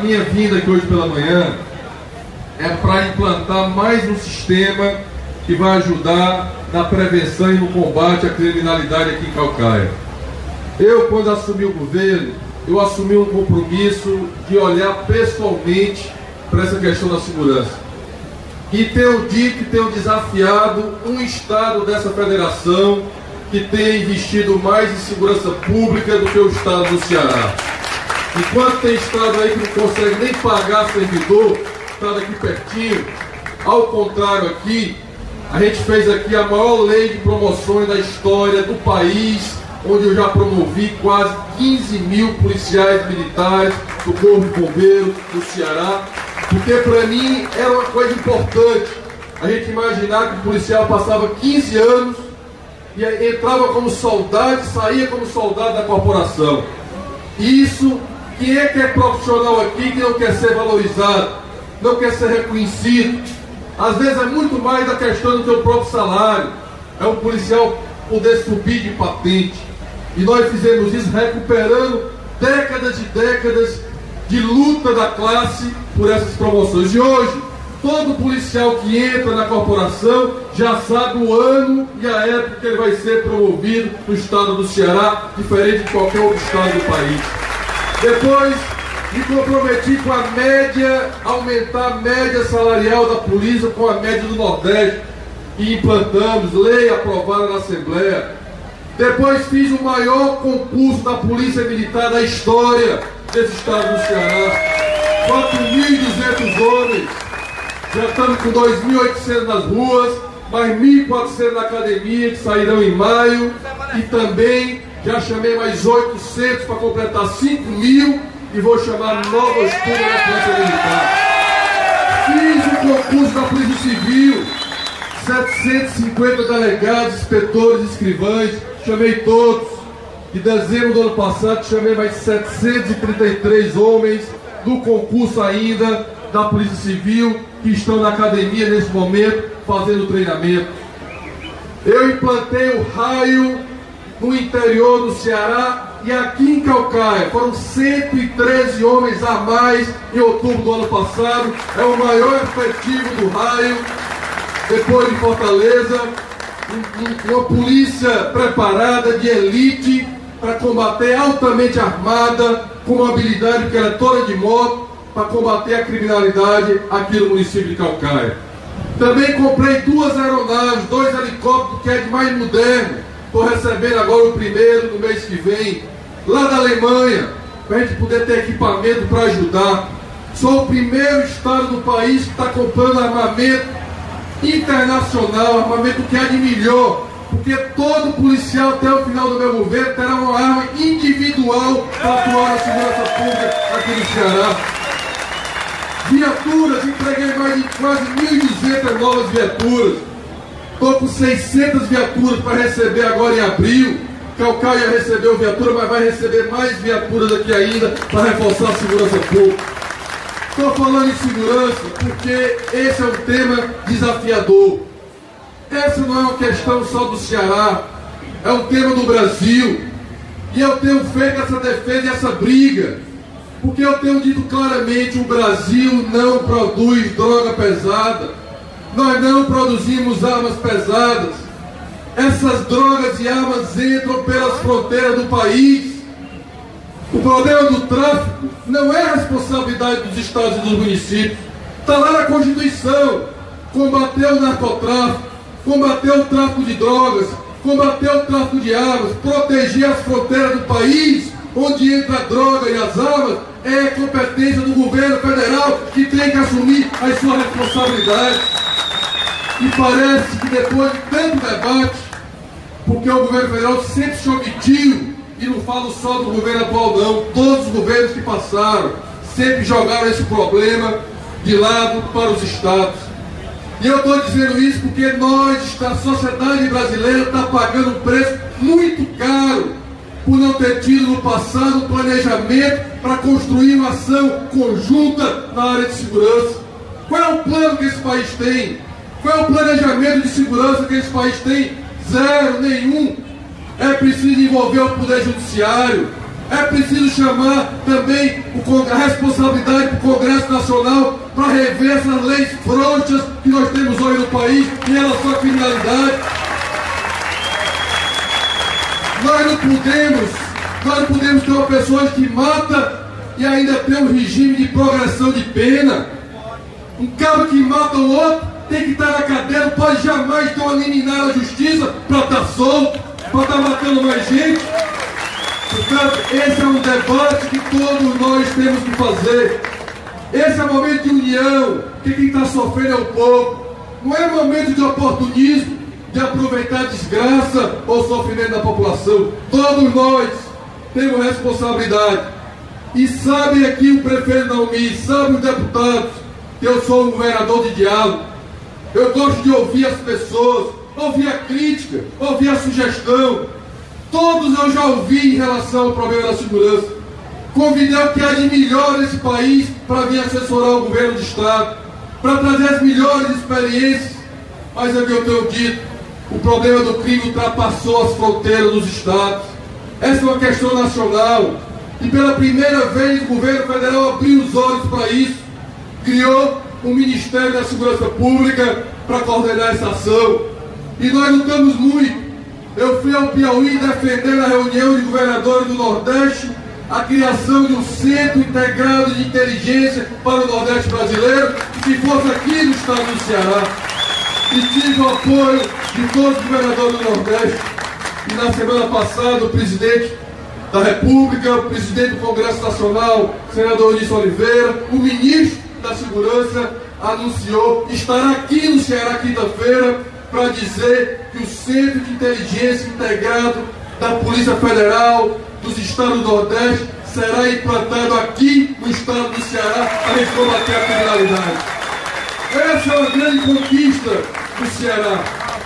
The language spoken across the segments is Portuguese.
minha vinda aqui hoje pela manhã é para implantar mais um sistema que vai ajudar na prevenção e no combate à criminalidade aqui em Caucaia. Eu, quando assumi o governo, eu assumi um compromisso de olhar pessoalmente para essa questão da segurança. E tenho dito e tenho desafiado um estado dessa federação que tem investido mais em segurança pública do que o estado do Ceará. Enquanto tem estado aí que não consegue nem pagar servidor, estado aqui pertinho, ao contrário aqui, a gente fez aqui a maior lei de promoções da história do país, onde eu já promovi quase 15 mil policiais militares do Corpo de Bombeiros do Ceará, porque para mim era uma coisa importante a gente imaginar que o policial passava 15 anos e entrava como soldado e saía como soldado da corporação. Isso, quem é que é profissional aqui que não quer ser valorizado, não quer ser reconhecido? Às vezes é muito mais da questão do seu próprio salário, é um policial poder subir de patente. E nós fizemos isso recuperando décadas e décadas de luta da classe por essas promoções. E hoje, todo policial que entra na corporação já sabe o ano e a época que ele vai ser promovido no estado do Ceará, diferente de qualquer outro estado do país. Depois, me comprometi com a média, aumentar a média salarial da polícia com a média do Nordeste. E implantamos, lei aprovada na Assembleia. Depois fiz o maior concurso da Polícia Militar da história desse estado do Ceará. 4.200 homens. Já estamos com 2.800 nas ruas, mais 1.400 na academia, que sairão em maio. E também já chamei mais 800 para completar 5.000 e vou chamar novas turmas da Polícia Militar. Fiz o concurso da Polícia Civil, 750 delegados, inspetores, escrivães, chamei todos. Em dezembro do ano passado, chamei mais 733 homens do concurso ainda da Polícia Civil, que estão na academia nesse momento, fazendo treinamento. Eu implantei o raio no interior do Ceará e aqui em Caucaia. Foram 113 homens a mais em outubro do ano passado. É o maior efetivo do raio, depois de Fortaleza. Uma polícia preparada, de elite, para combater, altamente armada, com uma habilidade que era toda de moto, para combater a criminalidade aqui no município de Caucaia. Também comprei 2 aeronaves, 2 helicópteros, que é de mais moderno. Estou recebendo agora o primeiro no mês que vem, lá da Alemanha, para a gente poder ter equipamento para ajudar. Sou o primeiro estado do país que está comprando armamento internacional, armamento que é de melhor, porque todo policial até o final do meu governo terá uma arma individual para atuar na segurança pública aqui no Ceará. Viaturas, entreguei mais de quase 1.200 novas viaturas. Estou com 600 viaturas para receber agora em abril. Caucaia recebeu viatura, mas vai receber mais viaturas aqui ainda para reforçar a segurança pública. Estou falando em segurança porque esse é um tema desafiador. Essa não é uma questão só do Ceará, é um tema do Brasil. E eu tenho feito essa defesa e essa briga, porque eu tenho dito claramente: o Brasil não produz droga pesada, nós não produzimos armas pesadas. Essas drogas e armas entram pelas fronteiras do país. O problema do tráfico não é responsabilidade dos estados e dos municípios. Está lá na Constituição: combater o narcotráfico, combater o tráfico de drogas, combater o tráfico de armas, proteger as fronteiras do país. Onde entra a droga e as armas é competência do governo federal, que tem que assumir as suas responsabilidades. E parece que depois de tanto debate, porque o governo federal sempre se omitiu, e não falo só do governo atual não, todos os governos que passaram sempre jogaram esse problema de lado para os estados. E eu estou dizendo isso porque nós, a sociedade brasileira, está pagando um preço muito caro por não ter tido no passado um planejamento para construir uma ação conjunta na área de segurança. Qual é o plano que esse país tem? Qual é o planejamento de segurança que esse país tem? Zero, nenhum. É preciso envolver o Poder Judiciário, É preciso chamar também a responsabilidade para o Congresso Nacional para rever essas leis frouxas que nós temos hoje no país em relação à criminalidade. Nós não podemos ter uma pessoa que mata e ainda tem um regime de progressão de pena. Um cara que mata o outro tem que estar na cadeia, não pode jamais ter uma liminar na justiça para estar solto, para estar matando mais gente. Portanto, esse é um debate que todos nós temos que fazer. Esse é o momento de união, que quem está sofrendo é o povo. Não é momento de oportunismo, de aproveitar a desgraça ou sofrimento da população. Todos nós temos responsabilidade. E sabe aqui o prefeito Naumi, sabe os deputados, que eu sou um governador de diálogo. Eu gosto de ouvir as pessoas, ouvir a crítica, ouvir a sugestão. Todos eu já ouvi em relação ao problema da segurança. Convidei o que há de melhor nesse país para vir assessorar o governo do Estado, para trazer as melhores experiências. Mas é o que eu tenho dito, o problema do crime ultrapassou as fronteiras dos Estados. Essa é uma questão nacional. E pela primeira vez o governo federal abriu os olhos para isso. Criou o Ministério da Segurança Pública para coordenar essa ação. E nós lutamos muito. Eu fui ao Piauí defender na reunião de governadores do Nordeste a criação de um centro integrado de inteligência para o Nordeste brasileiro, que fosse aqui no estado do Ceará. E tive o apoio de todos os governadores do Nordeste. E na semana passada o presidente da República, o presidente do Congresso Nacional, senador Eunício Oliveira, o ministro da Segurança anunciou estar aqui no Ceará quinta-feira para dizer que o Centro de Inteligência Integrado da Polícia Federal dos Estados do Nordeste será implantado aqui no estado do Ceará para combater a criminalidade. Essa é uma grande conquista do Ceará.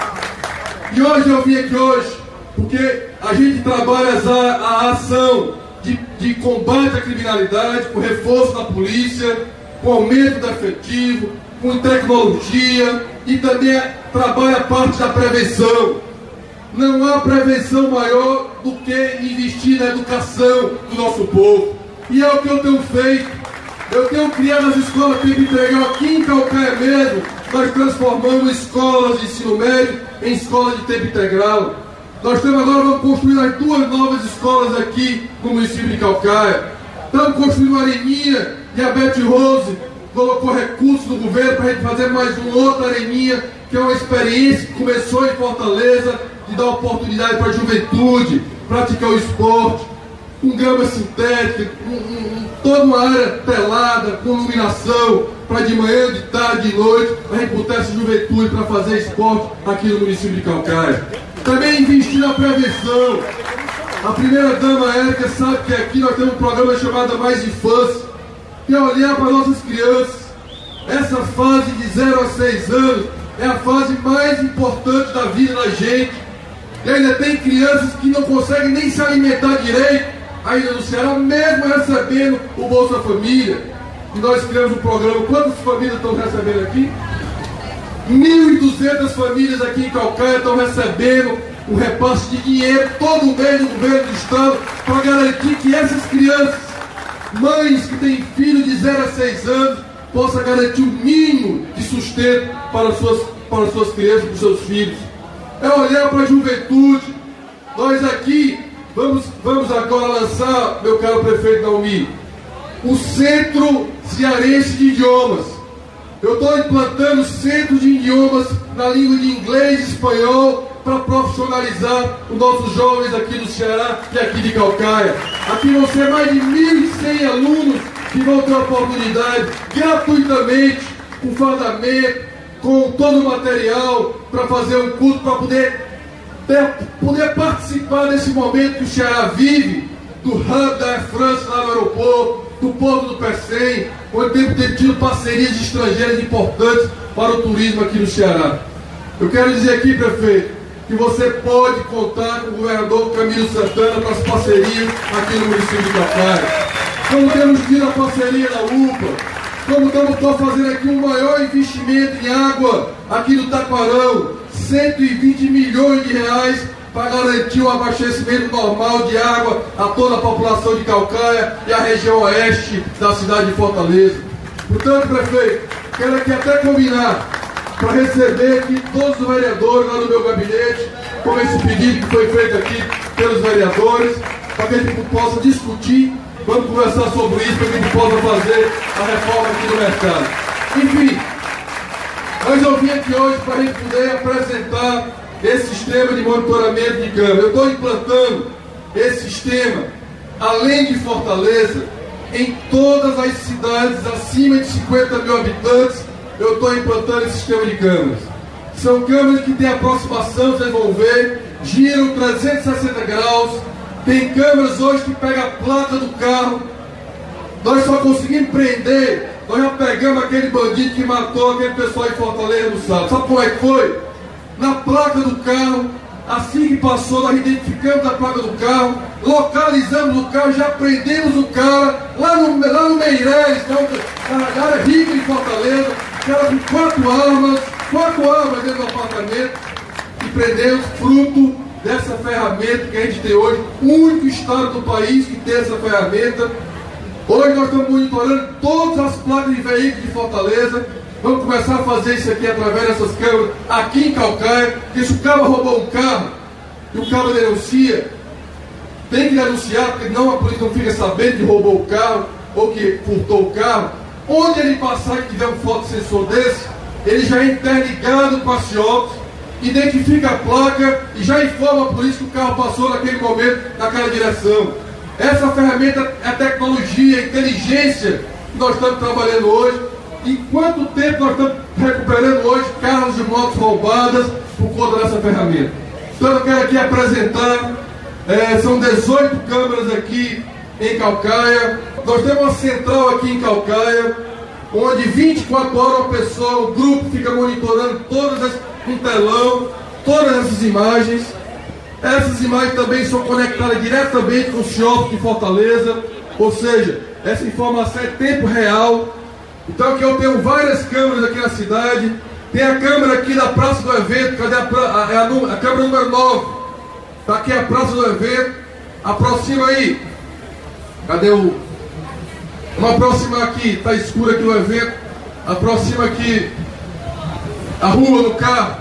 E hoje eu vim aqui porque a gente trabalha a ação de combate à criminalidade, com reforço da polícia, com aumento do efetivo, com tecnologia, e também trabalha a parte da prevenção. Não há prevenção maior do que investir na educação do nosso povo. E é o que eu tenho feito. Eu tenho criado as escolas tempo integral aqui em Calcaia mesmo. Nós transformamos escolas de ensino médio em escolas de tempo integral. Nós vamos construir as 2 novas escolas aqui no município de Calcaia. Estamos construindo a Areninha e a Bete Rose colocou recursos do governo para a gente fazer mais uma outra Areninha, que é uma experiência que começou em Fortaleza, de dar oportunidade para a juventude praticar o esporte, com grama sintética, toda uma área telada, com iluminação, para de manhã, de tarde, de noite, para a gente botar essa juventude para fazer esporte aqui no município de Calcaia. Também investir na prevenção. A primeira-dama Érica sabe que aqui nós temos um programa chamado Mais Infância, que é olhar para nossas crianças. Essa fase de 0 a 6 anos é a fase mais importante da vida da gente. E ainda tem crianças que não conseguem nem se alimentar direito, ainda no Ceará, mesmo recebendo o Bolsa Família. E nós criamos um programa. Quantas famílias estão recebendo aqui? 1.200 famílias aqui em Calcaia estão recebendo um repasse de dinheiro todo mês do governo do estado para garantir que essas crianças, mães que têm filhos de 0 a 6 anos, possam garantir o mínimo de sustento para as suas crianças, para os seus filhos. É olhar para a juventude. Nós aqui vamos agora lançar, meu caro prefeito Naumi, o Centro Cearense de Idiomas. Eu estou implantando centros de idiomas na língua de inglês e espanhol para profissionalizar os nossos jovens aqui do Ceará e aqui de Calcaia. Aqui vão ser mais de 1.100 alunos que vão ter a oportunidade gratuitamente, com fardamento, com todo o material para fazer um curso, para poder participar desse momento que o Ceará vive, do hub da Air France lá no aeroporto, do Porto do Pecém, onde tem tido parcerias estrangeiras importantes para o turismo aqui no Ceará. Eu quero dizer aqui, prefeito, que você pode contar com o governador Camilo Santana para as parcerias aqui no município de Calcaia. Como temos tido a parceria da UPA, como estamos fazendo aqui um maior investimento em água aqui no Taquarão, 120 milhões de reais para garantir o abastecimento normal de água a toda a população de Caucaia e a região oeste da cidade de Fortaleza. Portanto, prefeito, quero aqui até combinar para receber aqui todos os vereadores lá no meu gabinete, com esse pedido que foi feito aqui pelos vereadores, para que a gente possa discutir, vamos conversar sobre isso, para que a gente possa fazer a reforma aqui do mercado. Enfim, mas eu vim aqui hoje para a gente poder apresentar esse sistema de monitoramento de câmera. Eu estou implantando esse sistema, além de Fortaleza, em todas as cidades acima de 50 mil habitantes. Eu estou implantando esse sistema de câmeras. São câmeras que têm aproximação, vocês vão ver, giram 360 graus. Tem câmeras hoje que pegam a placa do carro. Nós só conseguimos prender, nós já pegamos aquele bandido que matou aquele pessoal em Fortaleza no sábado. Sabe como é que foi? Na placa do carro, assim que passou, nós identificamos a placa do carro, localizamos o carro, já prendemos o cara lá no Meireles, que é uma área rica de Fortaleza, que era com 4 armas dentro do apartamento, e prendemos fruto dessa ferramenta que a gente tem hoje, o único estado do país que tem essa ferramenta. Hoje nós estamos monitorando todas as placas de veículos de Fortaleza. Vamos começar a fazer isso aqui através dessas câmeras aqui em Caucaia, porque se o cara roubou um carro e o cara denuncia, tem que denunciar, porque não, a polícia não fica sabendo que roubou o carro ou que furtou o carro. Onde ele passar e tiver um fotossensor desse, ele já é interligado com a CIOPS, identifica a placa e já informa a polícia que o carro passou naquele momento, naquela direção. Essa ferramenta é tecnologia, inteligência que nós estamos trabalhando hoje. E quanto tempo nós estamos recuperando hoje carros e motos roubadas por conta dessa ferramenta? Então eu quero aqui apresentar, são 18 câmeras aqui em Caucaia. Nós temos uma central aqui em Caucaia, onde 24 horas uma pessoa, um grupo fica monitorando um telão, todas essas imagens. Essas imagens também são conectadas diretamente com o CIOP de Fortaleza, ou seja, essa informação é tempo real. Então aqui eu tenho várias câmeras aqui na cidade. Tem a câmera aqui da Praça do Evento. Cadê a câmera número 9? Está aqui a Praça do Evento. Aproxima aí. Cadê o... Vamos aproximar aqui. Está escuro aqui o evento. Aproxima aqui a rua do carro.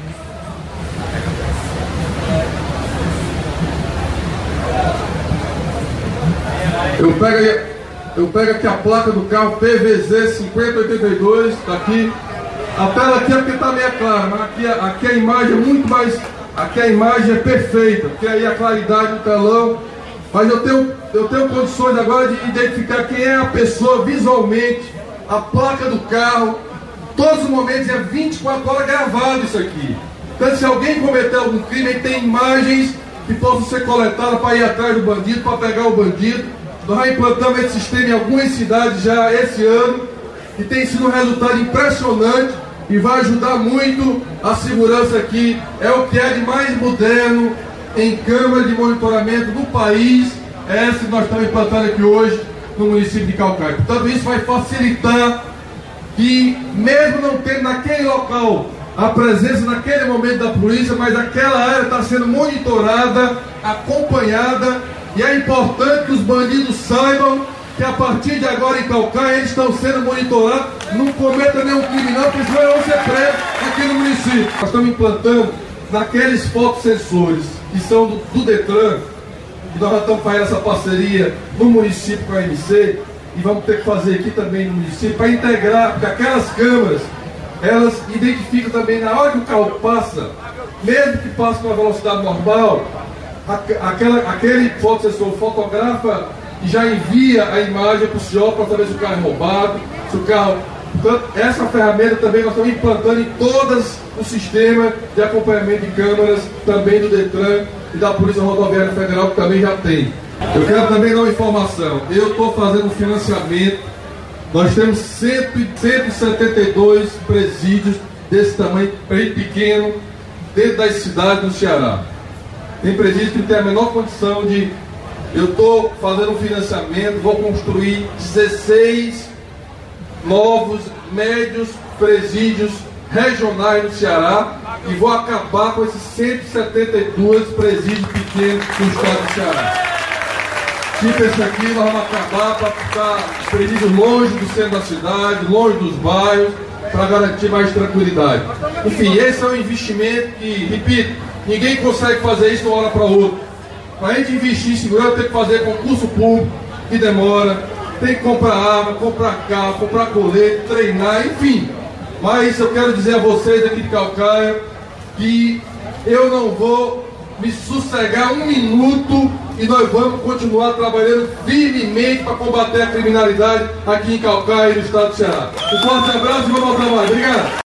Eu pego aqui a placa do carro PVZ 5082, está aqui. A tela aqui é porque está meio clara, mas aqui a imagem é muito mais... Aqui a imagem é perfeita, porque aí a claridade do telão. Mas eu tenho condições agora de identificar quem é a pessoa visualmente, a placa do carro. Todos os momentos é 24 horas gravado isso aqui. Então se alguém cometer algum crime, aí tem imagens que possam ser coletadas para ir atrás do bandido, para pegar o bandido. Nós já implantamos esse sistema em algumas cidades já esse ano, e tem sido um resultado impressionante e vai ajudar muito a segurança aqui. É o que é de mais moderno em câmera de monitoramento do país, é essa que nós estamos implantando aqui hoje no município de Caucaia. Portanto, isso vai facilitar que, mesmo não tendo naquele local a presença naquele momento da polícia, mas aquela área está sendo monitorada, acompanhada. E é importante que os bandidos saibam que a partir de agora em Caucaia eles estão sendo monitorados, não cometam nenhum crime não, porque senão vão ser presos aqui no município. Nós estamos implantando naqueles fotossensores que são do Detran, e nós já estamos fazendo essa parceria no município com a MC, e vamos ter que fazer aqui também no município, para integrar, porque aquelas câmeras, elas identificam também na hora que o carro passa, mesmo que passe com a velocidade normal, aquele fotossensor fotografa e já envia a imagem para o CIOP para saber se o carro é roubado, se o carro... Portanto, essa ferramenta também nós estamos implantando em todos o sistema de acompanhamento de câmeras, também do Detran e da Polícia Rodoviária Federal, que também já tem. Eu quero também dar uma informação. Eu estou fazendo um financiamento. Nós temos 172 presídios desse tamanho, bem pequeno, dentro das cidades do Ceará. Tem presídio que tem a menor condição de... Eu estou fazendo um financiamento, vou construir 16 novos médios presídios regionais no Ceará e vou acabar com esses 172 presídios pequenos do estado do Ceará. Tipo esse aqui, nós vamos acabar para ficar presídios longe do centro da cidade, longe dos bairros, para garantir mais tranquilidade. Enfim, esse é um investimento que, repito, ninguém consegue fazer isso de uma hora para outra. Para a gente investir em segurança, tem que fazer concurso público, que demora, tem que comprar arma, comprar carro, comprar colete, treinar, enfim. Mas eu quero dizer a vocês aqui de Calcaia que eu não vou me sossegar um minuto e nós vamos continuar trabalhando firmemente para combater a criminalidade aqui em Calcaia e no estado do Ceará. Um forte abraço e vamos ao trabalho. Obrigado.